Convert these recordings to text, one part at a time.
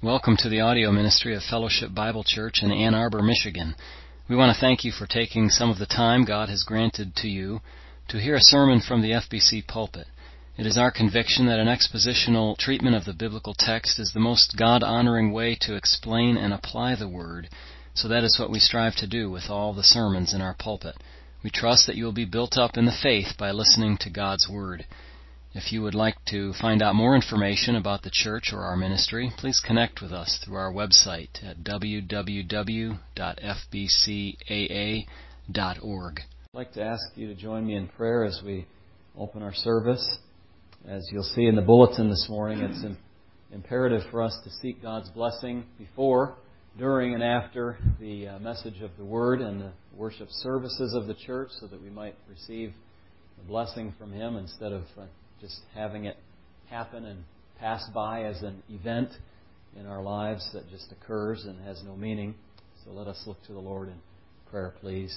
Welcome to the audio ministry of Fellowship Bible Church in Ann Arbor, Michigan. We want to thank you for taking some of the time God has granted to you to hear a sermon from the FBC pulpit. It is our conviction that an expositional treatment of the biblical text is the most God-honoring way to explain and apply the Word, so that is what we strive to do with all the sermons in our pulpit. We trust that you will be built up in the faith by listening to God's Word. If you would like to find out more information about the church or our ministry, please connect with us through our website at www.fbcaa.org. I'd like to ask you to join me in prayer as we open our service. As you'll see in the bulletin this morning, it's imperative for us to seek God's blessing before, during, and after the message of the Word and the worship services of the church so that we might receive the blessing from Him instead of just having it happen and pass by as an event in our lives that just occurs and has no meaning. So let us look to the Lord in prayer, please.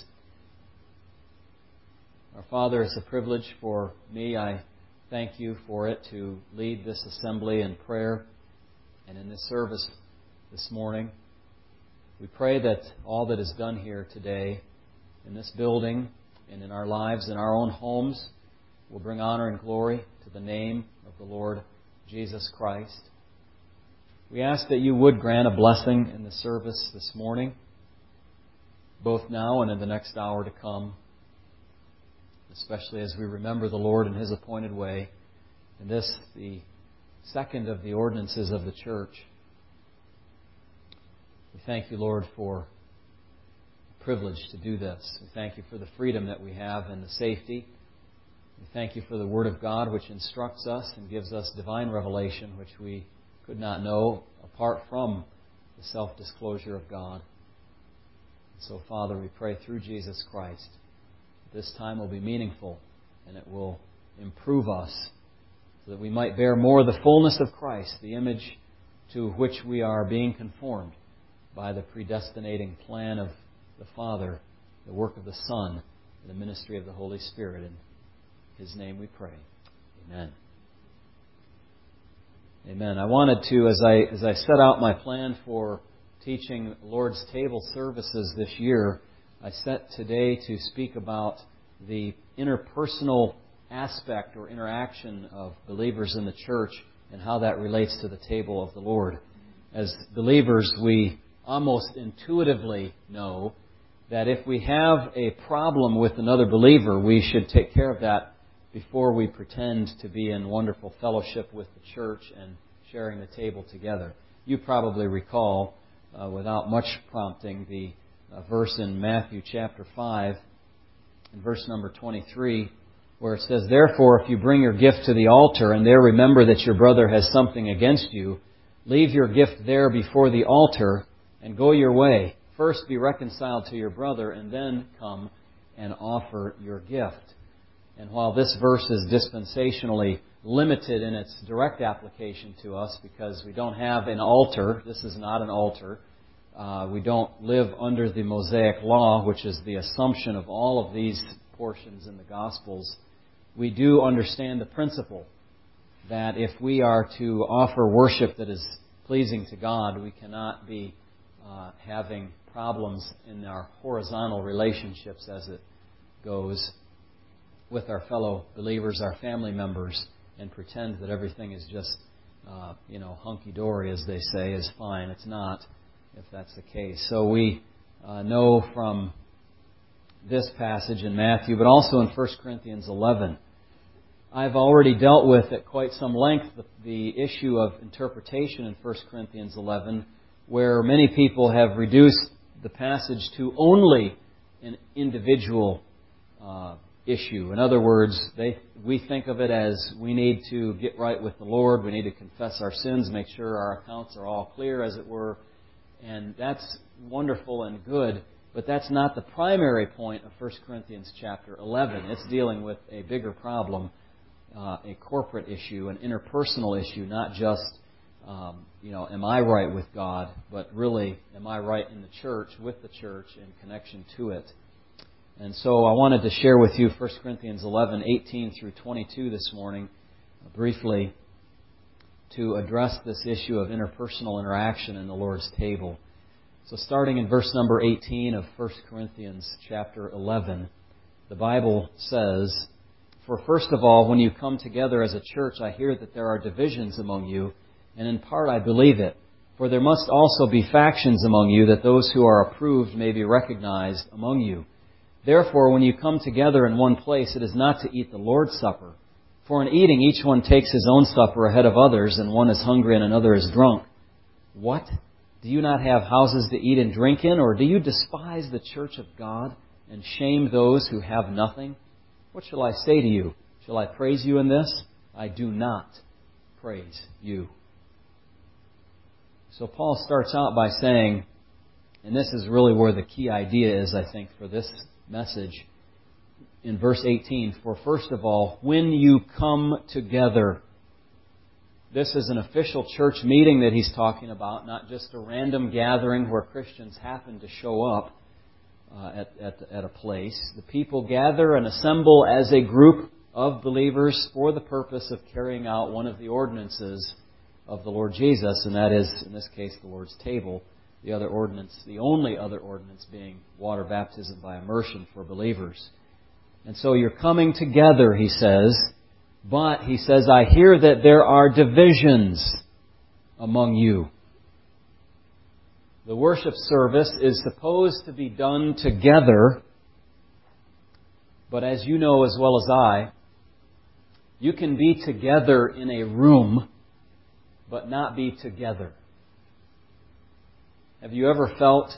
Our Father, it's a privilege for me. I thank you for it to lead this assembly in prayer and in this service this morning. We pray that all that is done here today in this building and in our lives, in our own homes, will bring honor and glory to the name of the Lord Jesus Christ. We ask that you would grant a blessing in the service this morning, both now and in the next hour to come, especially as we remember the Lord in His appointed way, and this, the second of the ordinances of the church. We thank you, Lord, for the privilege to do this. We thank you for the freedom that we have and the safety. We thank you for the Word of God, which instructs us and gives us divine revelation, which we could not know apart from the self-disclosure of God. So, Father, we pray through Jesus Christ, this time will be meaningful and it will improve us so that we might bear more the fullness of Christ, the image to which we are being conformed by the predestinating plan of the Father, the work of the Son, and the ministry of the Holy Spirit. In His name we pray. Amen. Amen. I wanted to, as I set out my plan for teaching Lord's Table services this year, I set today to speak about the interpersonal aspect or interaction of believers in the church and how that relates to the table of the Lord. As believers, we almost intuitively know that if we have a problem with another believer, we should take care of that before we pretend to be in wonderful fellowship with the church and sharing the table together. You probably recall, without much prompting, the verse in Matthew chapter 5, and verse number 23, where it says, "Therefore, if you bring your gift to the altar, and there remember that your brother has something against you, leave your gift there before the altar, and go your way. First be reconciled to your brother, and then come and offer your gift." And while this verse is dispensationally limited in its direct application to us because we don't have an altar, this is not an altar, we don't live under the Mosaic Law, which is the assumption of all of these portions in the Gospels, we do understand the principle that if we are to offer worship that is pleasing to God, we cannot be having problems in our horizontal relationships as it goes with our fellow believers, our family members, and pretend that everything is just, hunky-dory, as they say, is fine. It's not, if that's the case. So we know from this passage in Matthew, but also in 1 Corinthians 11. I've already dealt with at quite some length the issue of interpretation in 1 Corinthians 11, where many people have reduced the passage to only an individual issue. In other words, we think of it as we need to get right with the Lord, we need to confess our sins, make sure our accounts are all clear, as it were, and that's wonderful and good, but that's not the primary point of 1 Corinthians chapter 11. It's dealing with a bigger problem, a corporate issue, an interpersonal issue, not just, am I right with God, but really, am I right in the church, with the church, in connection to it. And so I wanted to share with you 1 Corinthians 11, 18 through 22 this morning, briefly. to address this issue of interpersonal interaction in the Lord's table. So starting in verse number 18 of 1 Corinthians chapter 11, the Bible says, "For first of all, when you come together as a church, I hear that there are divisions among you, and in part I believe it. For there must also be factions among you, that those who are approved may be recognized among you. Therefore, when you come together in one place, it is not to eat the Lord's Supper. For in eating, each one takes his own supper ahead of others, and one is hungry and another is drunk. What? Do you not have houses to eat and drink in? Or do you despise the church of God and shame those who have nothing? What shall I say to you? Shall I praise you in this? I do not praise you." So Paul starts out by saying, and this is really where the key idea is, I think, for this message, in verse 18, "For first of all, when you come together." This is an official church meeting that he's talking about, not just a random gathering where Christians happen to show up at a place. The people gather and assemble as a group of believers for the purpose of carrying out one of the ordinances of the Lord Jesus, and that is, in this case, the Lord's table. The other ordinance, the only other ordinance, being water baptism by immersion for believers. And so you're coming together, he says, but he says, "I hear that there are divisions among you." The worship service is supposed to be done together, but as you know as well as I, you can be together in a room, but not be together. Have you ever felt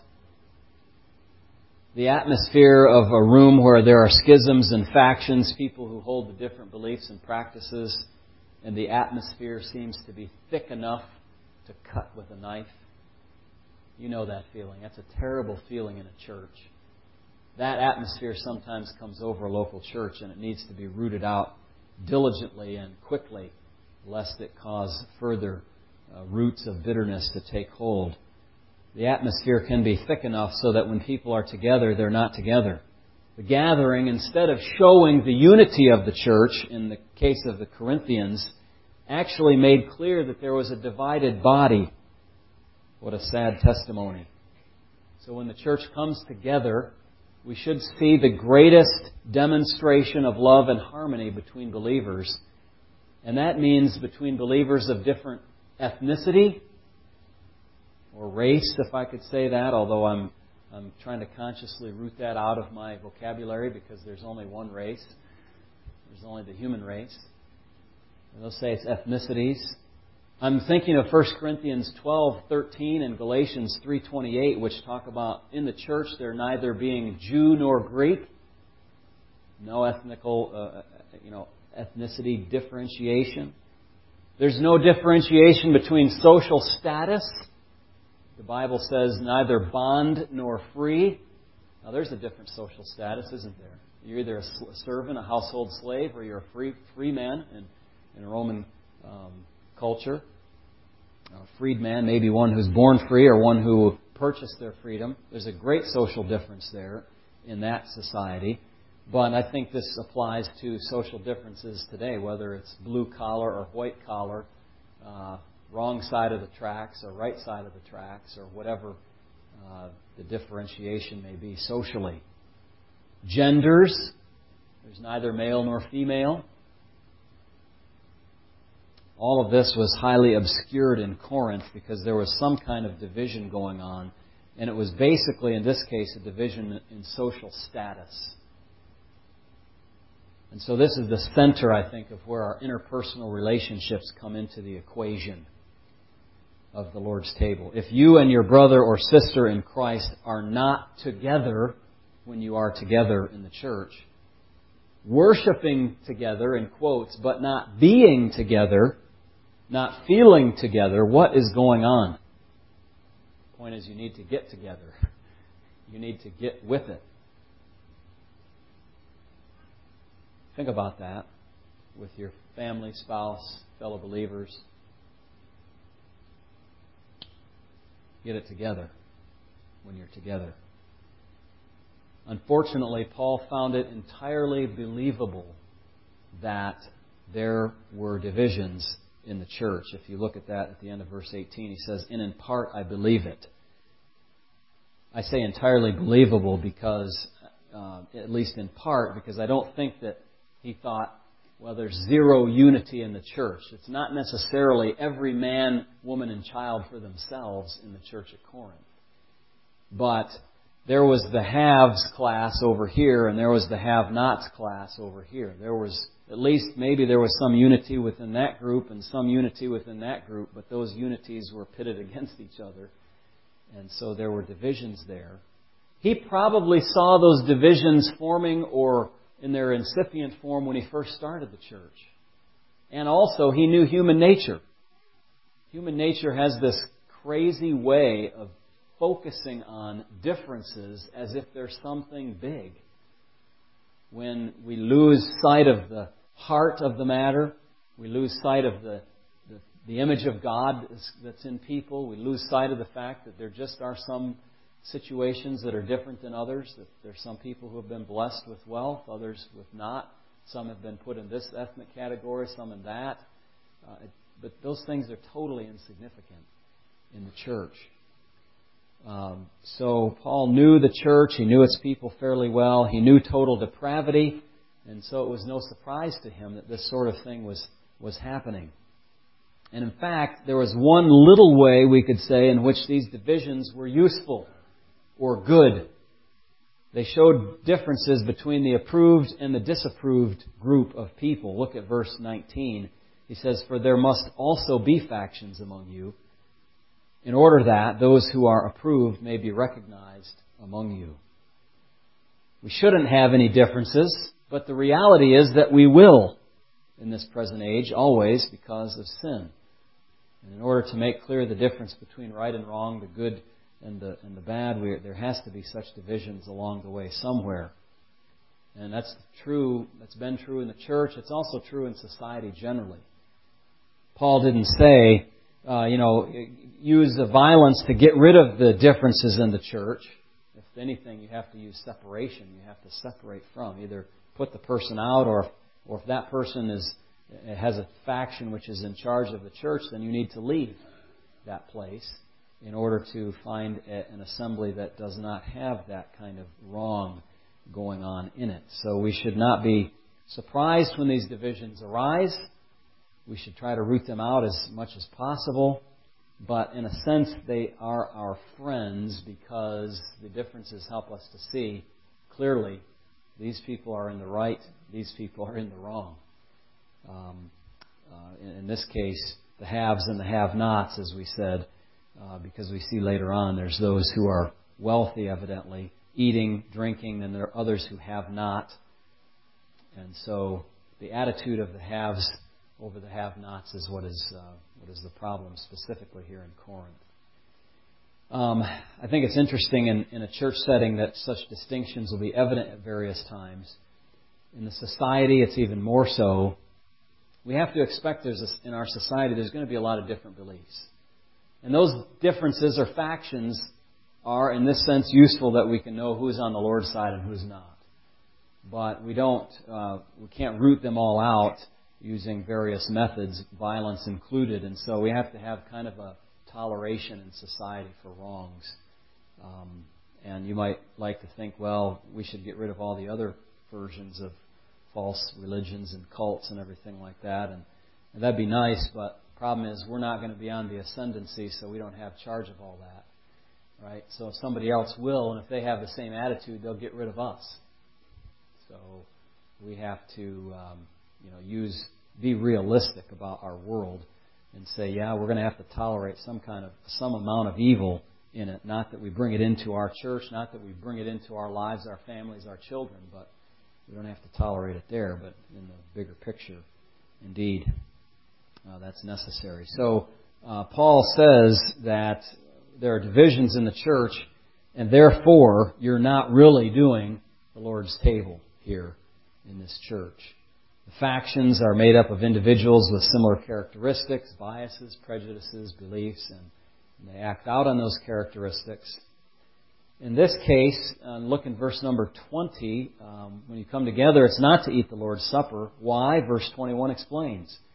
the atmosphere of a room where there are schisms and factions, people who hold the different beliefs and practices, and the atmosphere seems to be thick enough to cut with a knife? You know that feeling. That's a terrible feeling in a church. That atmosphere sometimes comes over a local church, and it needs to be rooted out diligently and quickly, lest it cause further roots of bitterness to take hold. The atmosphere can be thick enough so that when people are together, they're not together. The gathering, instead of showing the unity of the church, in the case of the Corinthians, actually made clear that there was a divided body. What a sad testimony. So when the church comes together, we should see the greatest demonstration of love and harmony between believers. And that means between believers of different ethnicity, or race, if I could say that, although I'm trying to consciously root that out of my vocabulary because there's only one race. There's only the human race. And they'll say it's ethnicities. I'm thinking of 1 Corinthians 12:13 and Galatians 3:28, which talk about in the church there neither being Jew nor Greek, no ethnicity differentiation. There's no differentiation between social status. The Bible says neither bond nor free. Now there's a different social status, isn't there? You're either a servant, a household slave, or you're a free man in Roman culture. A freed man may be one who's born free or one who purchased their freedom. There's a great social difference there in that society. But I think this applies to social differences today, whether it's blue collar or white collar, wrong side of the tracks or right side of the tracks, or whatever the differentiation may be socially. Genders, there's neither male nor female. All of this was highly obscured in Corinth because there was some kind of division going on, and it was basically, in this case, a division in social status. And so this is the center, I think, of where our interpersonal relationships come into the equation of the Lord's table. If you and your brother or sister in Christ are not together when you are together in the church, worshiping together, in quotes, but not being together, not feeling together, what is going on? The point is, you need to get together. You need to get with it. Think about that with your family, spouse, fellow believers. Get it together when you're together. Unfortunately, Paul found it entirely believable that there were divisions in the church. If you look at that at the end of verse 18, he says, "And in part I believe it." I say entirely believable because, at least in part, because I don't think that he thought, well, there's zero unity in the church. It's not necessarily every man, woman, and child for themselves in the church at Corinth. But there was the haves class over here, and there was the have-nots class over here. There was, at least maybe there was some unity within that group and some unity within that group, but those unities were pitted against each other. And so there were divisions there. He probably saw those divisions forming or in their incipient form when he first started the church. And also, he knew human nature. Human nature has this crazy way of focusing on differences as if there's something big. When we lose sight of the heart of the matter, we lose sight of the image of God that's in people, we lose sight of the fact that there just are some situations that are different than others, that there's some people who have been blessed with wealth, others with not. Some have been put in this ethnic category, some in that. But those things are totally insignificant in the church. So Paul knew the church, he knew its people fairly well, he knew total depravity, and so it was no surprise to him that this sort of thing was happening. And in fact, there was one little way, we could say, in which these divisions were useful or good. They showed differences between the approved and the disapproved group of people. Look at verse 19. He says, "For there must also be factions among you, in order that those who are approved may be recognized among you." We shouldn't have any differences, but the reality is that we will in this present age, always because of sin. And in order to make clear the difference between right and wrong, the good and the bad, there has to be such divisions along the way somewhere. And that's true. That's been true in the church. It's also true in society generally. Paul didn't say, use the violence to get rid of the differences in the church. If anything, you have to use separation. You have to separate from. Either put the person out, or if that person has a faction which is in charge of the church, then you need to leave that place in order to find an assembly that does not have that kind of wrong going on in it. So we should not be surprised when these divisions arise. We should try to root them out as much as possible. But in a sense, they are our friends because the differences help us to see clearly these people are in the right, these people are in the wrong. In this case, the haves and the have-nots, as we said, because we see later on there's those who are wealthy, evidently, eating, drinking, and there are others who have not. And so the attitude of the haves over the have-nots is what is the problem specifically here in Corinth. I think it's interesting in a church setting that such distinctions will be evident at various times. In the society, it's even more so. We have to expect in our society there's going to be a lot of different beliefs. And those differences or factions are, in this sense, useful that we can know who's on the Lord's side and who's not. But we can't root them all out using various methods, violence included. And so we have to have kind of a toleration in society for wrongs. And you might like to think, well, we should get rid of all the other versions of false religions and cults and everything like that. And that'd be nice, but the problem is we're not going to be on the ascendancy, so we don't have charge of all that. Right? So if somebody else will, and if they have the same attitude, they'll get rid of us. So we have to be realistic about our world and say, yeah, we're going to have to tolerate some amount of evil in it. Not that we bring it into our church, not that we bring it into our lives, our families, our children, but we don't have to tolerate it there. But in the bigger picture, indeed, that's necessary. So Paul says that there are divisions in the church, and therefore you're not really doing the Lord's table here in this church. The factions are made up of individuals with similar characteristics, biases, prejudices, beliefs, and they act out on those characteristics. In this case, look in verse number 20. When you come together, it's not to eat the Lord's Supper. Why? Verse 21 explains.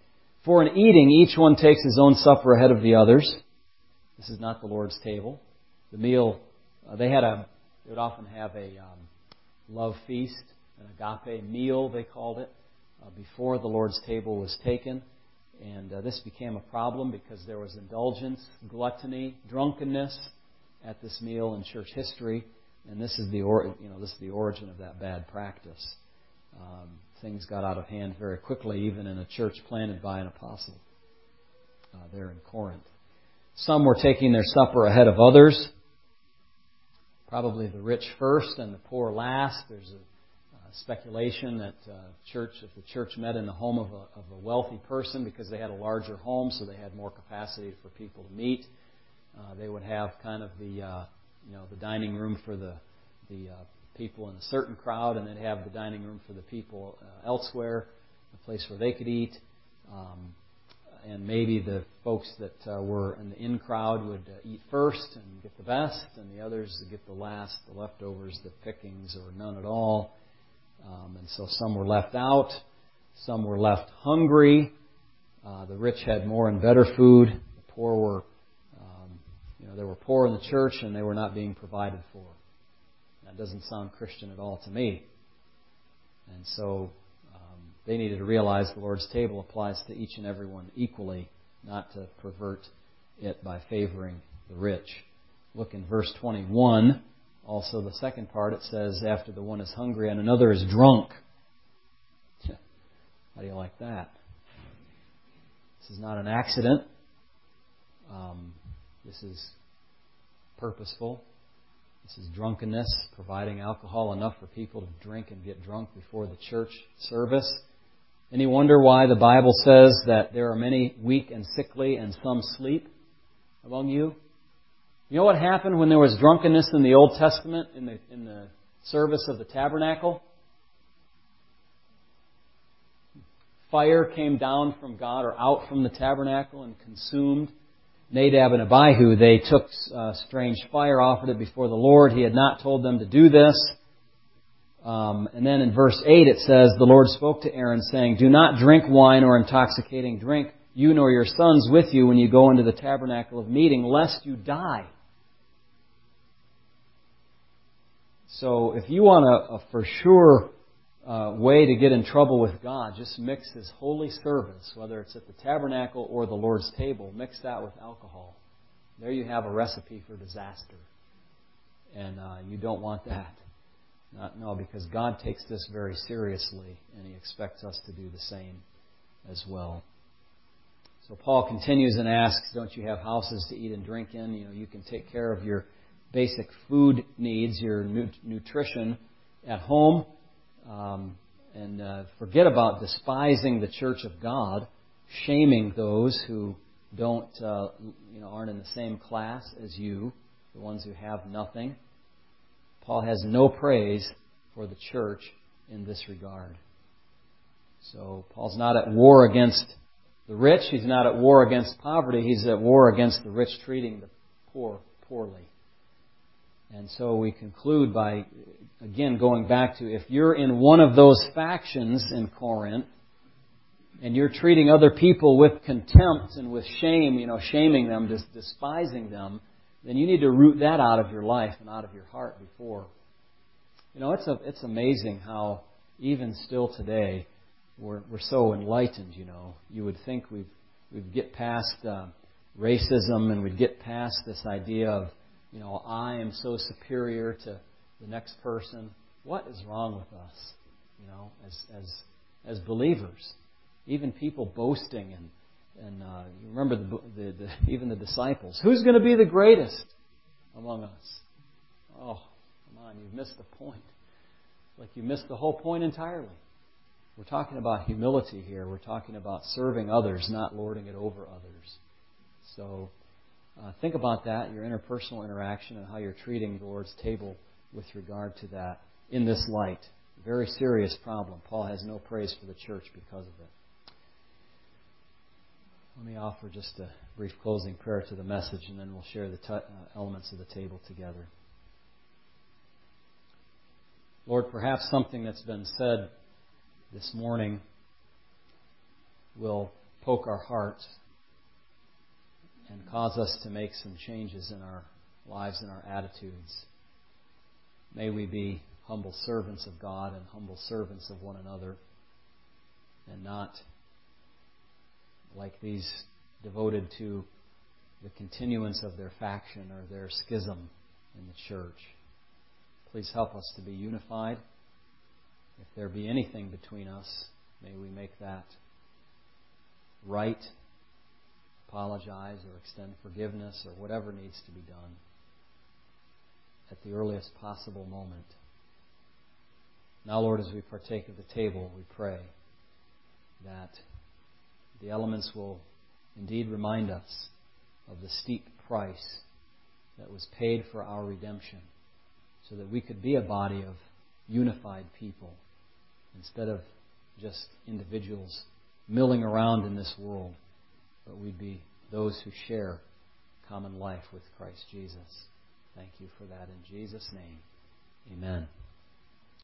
For in eating, each one takes his own supper ahead of the others. This is not the Lord's table. The meal, they would often have a love feast, an agape meal, they called it, before the Lord's table was taken. And this became a problem because there was indulgence, gluttony, drunkenness at this meal in church history. And this is the origin of that bad practice. Things got out of hand very quickly, even in a church planted by an apostle there in Corinth. Some were taking their supper ahead of others, probably the rich first and the poor last. There's a speculation that if the church met in the home of a wealthy person, because they had a larger home, so they had more capacity for people to meet, they would have kind of the dining room for the people in a certain crowd, and they'd have the dining room for the people elsewhere, a place where they could eat. And maybe the folks that were in the in crowd would eat first and get the best, and the others would get the last, the leftovers, the pickings, or none at all. And so some were left out, some were left hungry. The rich had more and better food. The poor were, they were poor in the church, and they were not being provided for. That doesn't sound Christian at all to me. And so they needed to realize the Lord's table applies to each and every one equally, not to pervert it by favoring the rich. Look in verse 21. Also, the second part, it says, after the one is hungry and another is drunk. How do you like that? This is not an accident. This is purposeful. This is drunkenness, providing alcohol enough for people to drink and get drunk before the church service. Any wonder why the Bible says that there are many weak and sickly and some sleep among you? You know what happened when there was drunkenness in the Old Testament in the service of the tabernacle? Fire came down from God or out from the tabernacle and consumed Nadab and Abihu. They took strange fire, offered it before the Lord. He had not told them to do this. And then in verse 8 it says, the Lord spoke to Aaron saying, do not drink wine or intoxicating drink, you nor your sons with you when you go into the tabernacle of meeting, lest you die. So if you want a for sure way to get in trouble with God, just mix His holy service, whether it's at the tabernacle or the Lord's table, mix that with alcohol. There you have a recipe for disaster. And you don't want that. No, because God takes this very seriously, and He expects us to do the same as well. So Paul continues and asks, don't you have houses to eat and drink in? You can take care of your basic food needs, your nutrition at home, and forget about despising the church of God, shaming those who aren't in the same class as you, the ones who have nothing. Paul has no praise for the church in this regard. So Paul's not at war against the rich. He's not at war against poverty. He's at war against the rich treating the poor poorly. And so we conclude by, again, going back to, if you're in one of those factions in Corinth, and you're treating other people with contempt and with shame, shaming them, despising them, then you need to root that out of your life and out of your heart before. It's amazing how even still today we're so enlightened. You would think we'd get past racism, and we'd get past this idea of I am so superior to the next person. What is wrong with us? As believers, even people boasting and you remember even the disciples. Who's going to be the greatest among us? Oh, come on, you've missed the point. Like you missed the whole point entirely. We're talking about humility here. We're talking about serving others, not lording it over others. So think about that, your interpersonal interaction, and how you're treating the Lord's table with regard to that in this light. Very serious problem. Paul has no praise for the church because of it. Let me offer just a brief closing prayer to the message, and then we'll share the elements of the table together. Lord, perhaps something that's been said this morning will poke our hearts and cause us to make some changes in our lives and our attitudes. May we be humble servants of God and humble servants of one another, and not like these devoted to the continuance of their faction or their schism in the church. Please help us to be unified. If there be anything between us, may we make that right, apologize or extend forgiveness or whatever needs to be done at the earliest possible moment. Now, Lord, as we partake of the table, we pray that the elements will indeed remind us of the steep price that was paid for our redemption, so that we could be a body of unified people instead of just individuals milling around in this world, but we'd be those who share common life with Christ Jesus. Thank you for that in Jesus' name. Amen.